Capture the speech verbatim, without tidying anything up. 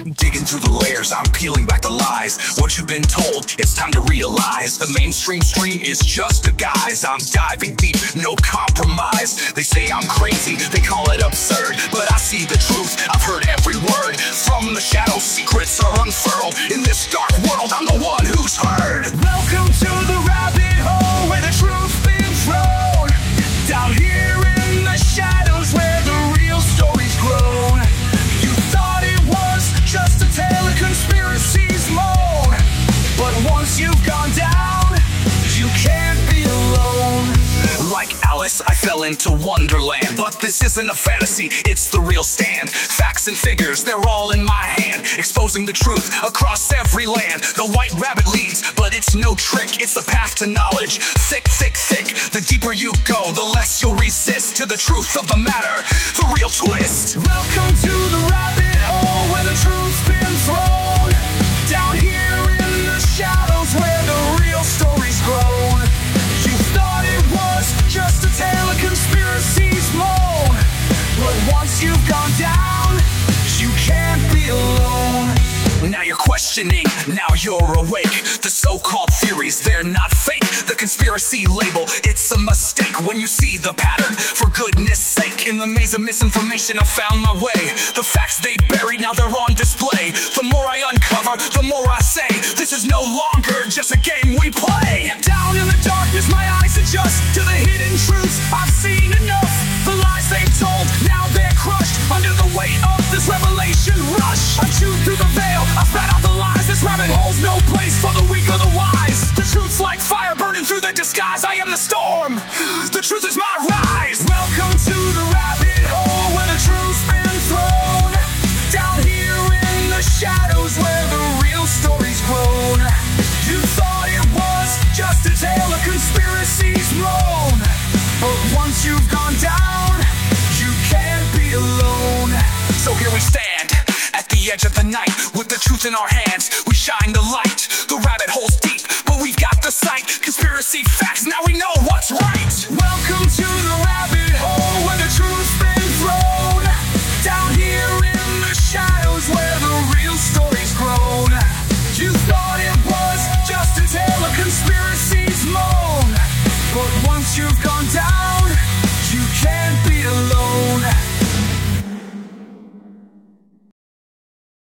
Digging through the layers, I'm peeling back the lies. What you've been told, it's time to realize. The mainstream stream is just a guise. I'm diving deep, no compromise. They say I'm crazy, they call it absurd, but I see the truth, I've heard every word. From the shadows, secrets are unfurled. In this dark world, I'm the one who's heard. Welcome to the rabbit hole, where the truth's been thrown. Down here in the shadows, where the real story's grown. You thought it was just a tale of conspiracies moan, but once you've gone down, you can't be alone. Like Alice, I fell into Wonderland, but this isn't a fantasy, it's the real stand. Facts and figures, they're all in my hand, exposing the truth across every land. The white rabbit leads, but it's no trick, it's the path to knowledge. Thick, thick, thick, the deeper you go, the less you'll resist to the truth of the matter, the real twist. Welcome to the rabbit hole, where the truth's been thrown. Down here in the shadows, where the real story's grown. You thought it was just a tale of conspiracies moan, but once you've gone down, you can't be alone. Now you're questioning, now you're awake. The so-called theories, they're not fake. The conspiracy label, it's a mistake. When you see the pattern, for goodness sake, in the maze of misinformation I found my way. The facts they buried, now they're on display. The more I uncover, the more I say, this is no longer just a game we play. Down in the darkness, my eyes adjust to the hidden truths. I've seen enough, the lies they've told, now they're crushed under the weight of this revelation rush. I chewed through the veil, I spat out the lies. This rabbit hole's no place for the weak or the wise. The truth's like fire burning through the disguise. I am the storm, the truth is my rise. Welcome to the rabbit hole, where the truth's been thrown. Down here in the shadows, where the real story's grown. You thought it was just a tale of conspiracies moan, but once you've gone down, you can't be alone. So here we stand, at the edge of the night, with the truth in our hands, we shine the light. The rabbit hole's deep, but we've got the sight. Conspiracy facts, now we know what's right.